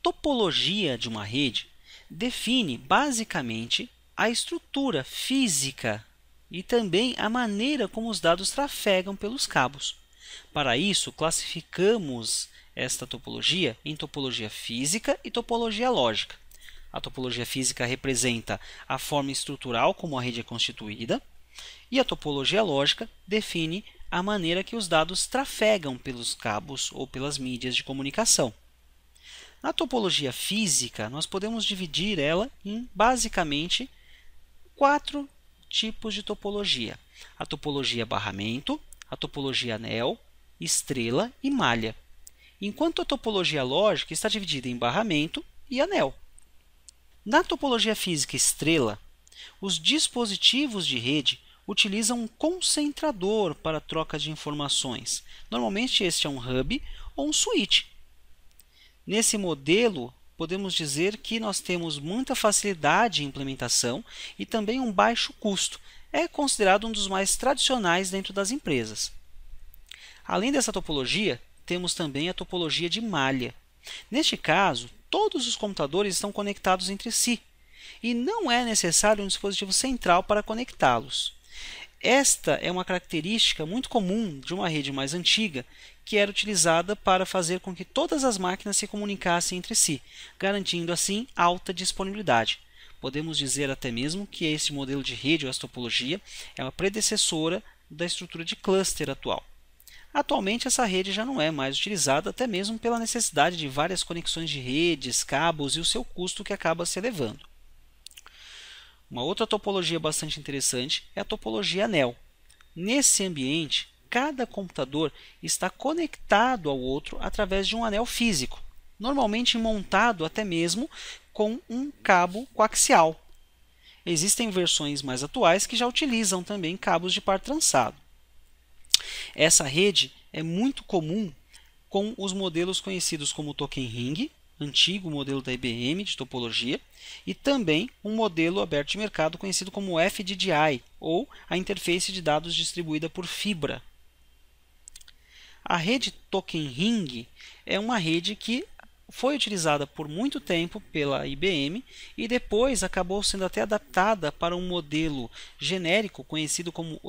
topologia de uma rede define basicamente a estrutura física e também a maneira como os dados trafegam pelos cabos. Para isso, classificamos esta topologia em topologia física e topologia lógica. A topologia física representa a forma estrutural como a rede é constituída, e a topologia lógica define a maneira que os dados trafegam pelos cabos ou pelas mídias de comunicação. Na topologia física, nós podemos dividir ela em basicamente 4 tipos de topologia: a topologia barramento, a topologia anel, estrela e malha, enquanto a topologia lógica está dividida em barramento e anel. Na topologia física estrela, os dispositivos de rede utilizam um concentrador para a troca de informações. Normalmente este é um hub ou um switch. Nesse modelo, podemos dizer que nós temos muita facilidade em implementação e também um baixo custo. É considerado um dos mais tradicionais dentro das empresas. Além dessa topologia, temos também a topologia de malha. Neste caso, todos os computadores estão conectados entre si e não é necessário um dispositivo central para conectá-los. Esta é uma característica muito comum de uma rede mais antiga, que era utilizada para fazer com que todas as máquinas se comunicassem entre si, garantindo assim alta disponibilidade. Podemos dizer até mesmo que este modelo de rede, ou esta topologia, é uma predecessora da estrutura de cluster atual. Atualmente essa rede já não é mais utilizada, até mesmo pela necessidade de várias conexões de redes, cabos e o seu custo que acaba se elevando. Uma outra topologia bastante interessante é a topologia anel. Nesse ambiente, cada computador está conectado ao outro através de um anel físico, normalmente montado até mesmo com um cabo coaxial. Existem versões mais atuais que já utilizam também cabos de par trançado. Essa rede é muito comum com os modelos conhecidos como Token Ring, antigo modelo da IBM de topologia, e também um modelo aberto de mercado conhecido como FDDI, ou a interface de dados distribuída por fibra. A rede Token Ring é uma rede que foi utilizada por muito tempo pela IBM e depois acabou sendo até adaptada para um modelo genérico conhecido como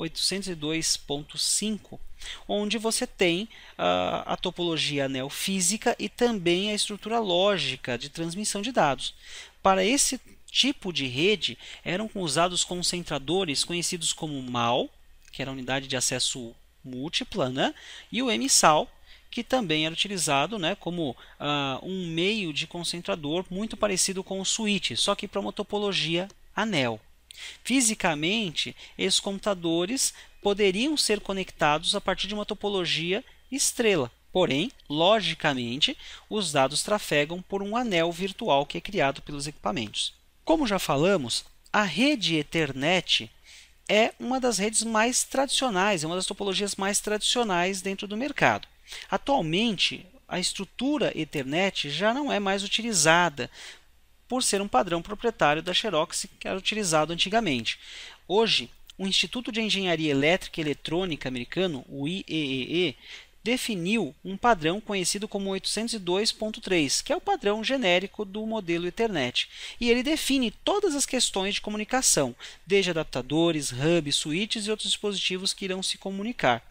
802.5, onde você tem a topologia anel física e também a estrutura lógica de transmissão de dados. Para esse tipo de rede eram usados concentradores conhecidos como MAL, que era a unidade de acesso múltipla, né? E o MSAL, que também era utilizado, né, como um meio de concentrador muito parecido com o switch, só que para uma topologia anel. Fisicamente, esses computadores poderiam ser conectados a partir de uma topologia estrela, porém, logicamente, os dados trafegam por um anel virtual que é criado pelos equipamentos. Como já falamos, a rede Ethernet é uma das redes mais tradicionais, é uma das topologias mais tradicionais dentro do mercado. Atualmente, a estrutura Ethernet já não é mais utilizada por ser um padrão proprietário da Xerox que era utilizado antigamente. Hoje, o Instituto de Engenharia Elétrica e Eletrônica americano, o IEEE, definiu um padrão conhecido como 802.3, que é o padrão genérico do modelo Ethernet. E ele define todas as questões de comunicação, desde adaptadores, hubs, switches e outros dispositivos que irão se comunicar.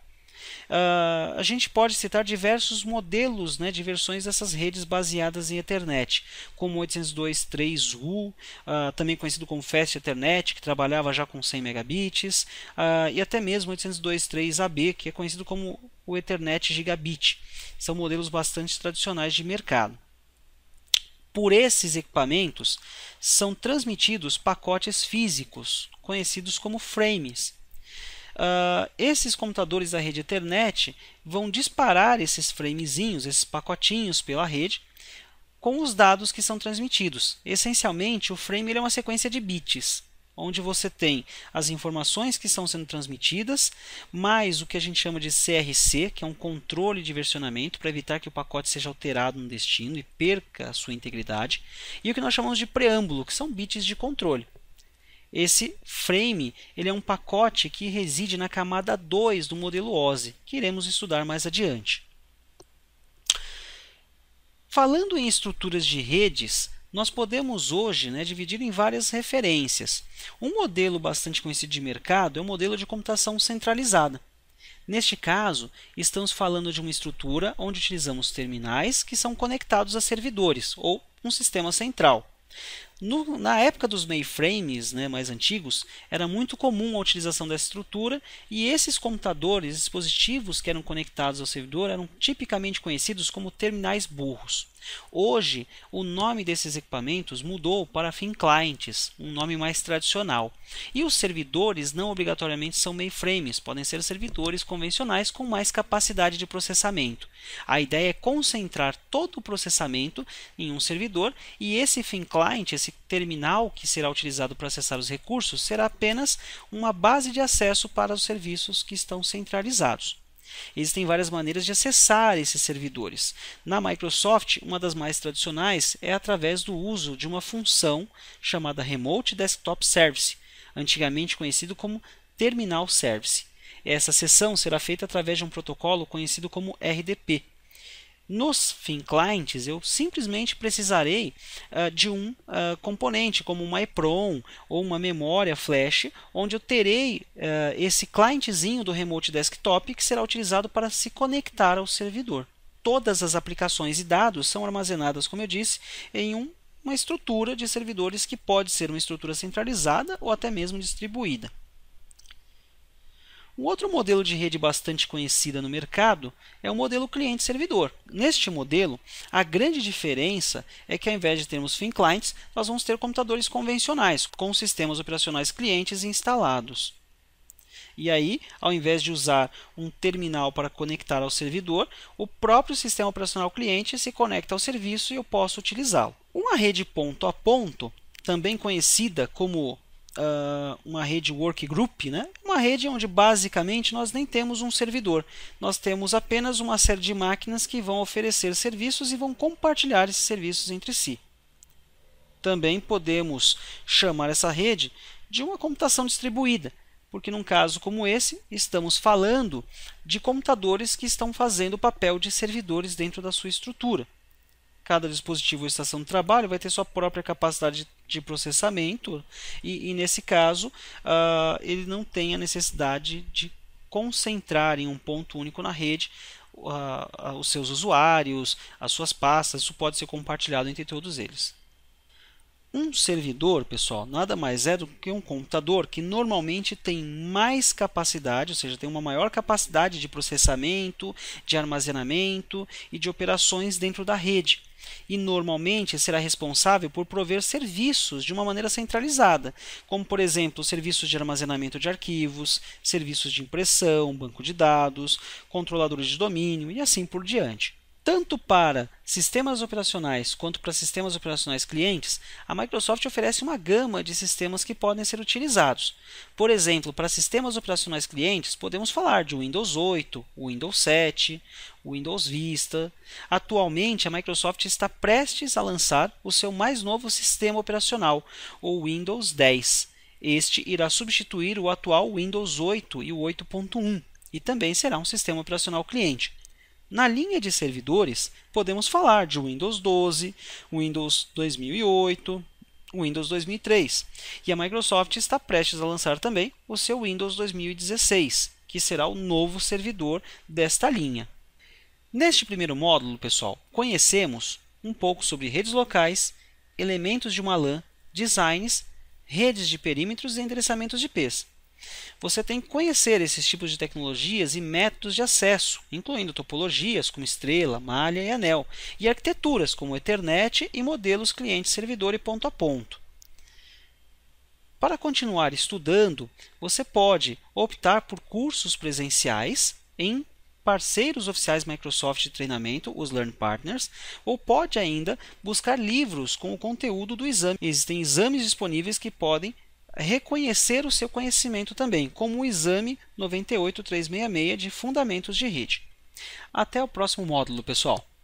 A gente pode citar diversos modelos, né, de versões dessas redes baseadas em Ethernet, como 802.3U, também conhecido como Fast Ethernet, que trabalhava já com 100 megabits, e até mesmo 802.3AB, que é conhecido como o Ethernet Gigabit. São modelos bastante tradicionais de mercado. Por esses equipamentos são transmitidos pacotes físicos, conhecidos como frames. Esses computadores da rede Ethernet vão disparar esses framezinhos, esses pacotinhos pela rede, com os dados que são transmitidos. Essencialmente, o frame é uma sequência de bits, onde você tem as informações que estão sendo transmitidas, mais o que a gente chama de CRC, que é um controle de versionamento, para evitar que o pacote seja alterado no destino e perca a sua integridade, e o que nós chamamos de preâmbulo, que são bits de controle. Esse frame ele é um pacote que reside na camada 2 do modelo OSI, que iremos estudar mais adiante. Falando em estruturas de redes, nós podemos hoje, dividir em várias referências. Um modelo bastante conhecido de mercado é o modelo de computação centralizada. Neste caso, estamos falando de uma estrutura onde utilizamos terminais que são conectados a servidores ou um sistema central. Na época dos mainframes, mais antigos, era muito comum a utilização dessa estrutura e esses computadores, dispositivos que eram conectados ao servidor, eram tipicamente conhecidos como terminais burros. Hoje, o nome desses equipamentos mudou para thin clients, um nome mais tradicional. E os servidores não obrigatoriamente são mainframes, podem ser servidores convencionais com mais capacidade de processamento. A ideia é concentrar todo o processamento em um servidor e esse thin client, esse terminal que será utilizado para acessar os recursos, será apenas uma base de acesso para os serviços que estão centralizados. Existem várias maneiras de acessar esses servidores. Na Microsoft, uma das mais tradicionais é através do uso de uma função chamada Remote Desktop Service, antigamente conhecido como Terminal Service. Essa acessão será feita através de um protocolo conhecido como RDP. Nos thin clients, eu simplesmente precisarei de um componente, como uma EEPROM ou uma memória flash, onde eu terei esse clientezinho do Remote Desktop que será utilizado para se conectar ao servidor. Todas as aplicações e dados são armazenadas, como eu disse, em uma estrutura de servidores que pode ser uma estrutura centralizada ou até mesmo distribuída. Um outro modelo de rede bastante conhecida no mercado é o modelo cliente-servidor. Neste modelo, a grande diferença é que ao invés de termos thin clients, nós vamos ter computadores convencionais, com sistemas operacionais clientes instalados. E aí, ao invés de usar um terminal para conectar ao servidor, o próprio sistema operacional cliente se conecta ao serviço e eu posso utilizá-lo. Uma rede ponto a ponto, também conhecida como uma rede workgroup, uma rede onde basicamente nós nem temos um servidor, nós temos apenas uma série de máquinas que vão oferecer serviços e vão compartilhar esses serviços entre si. Também podemos chamar essa rede de uma computação distribuída, porque num caso como esse, estamos falando de computadores que estão fazendo o papel de servidores dentro da sua estrutura. Cada dispositivo ou estação de trabalho vai ter sua própria capacidade de processamento e nesse caso, ele não tem a necessidade de concentrar em um ponto único na rede os seus usuários, as suas pastas, isso pode ser compartilhado entre todos eles. Um servidor, pessoal, nada mais é do que um computador que normalmente tem mais capacidade, ou seja, tem uma maior capacidade de processamento, de armazenamento e de operações dentro da rede. E normalmente será responsável por prover serviços de uma maneira centralizada, como por exemplo serviços de armazenamento de arquivos, serviços de impressão, banco de dados, controladores de domínio e assim por diante. Tanto para sistemas operacionais quanto para sistemas operacionais clientes, a Microsoft oferece uma gama de sistemas que podem ser utilizados. Por exemplo, para sistemas operacionais clientes, podemos falar de Windows 8, Windows 7, Windows Vista. Atualmente, a Microsoft está prestes a lançar o seu mais novo sistema operacional, o Windows 10. Este irá substituir o atual Windows 8 e o 8.1 e também será um sistema operacional cliente. Na linha de servidores, podemos falar de Windows 12, Windows 2008, Windows 2003. E a Microsoft está prestes a lançar também o seu Windows 2016, que será o novo servidor desta linha. Neste primeiro módulo, pessoal, conhecemos um pouco sobre redes locais, elementos de uma LAN, designs, redes de perímetros e endereçamentos de IPs. Você tem que conhecer esses tipos de tecnologias e métodos de acesso, incluindo topologias como estrela, malha e anel, e arquiteturas como Ethernet e modelos cliente-servidor e ponto a ponto. Para continuar estudando, você pode optar por cursos presenciais em parceiros oficiais Microsoft de treinamento, os Learn Partners, ou pode ainda buscar livros com o conteúdo do exame. Existem exames disponíveis que podem reconhecer o seu conhecimento também, como o exame 98366 de Fundamentos de Rede. Até o próximo módulo, pessoal!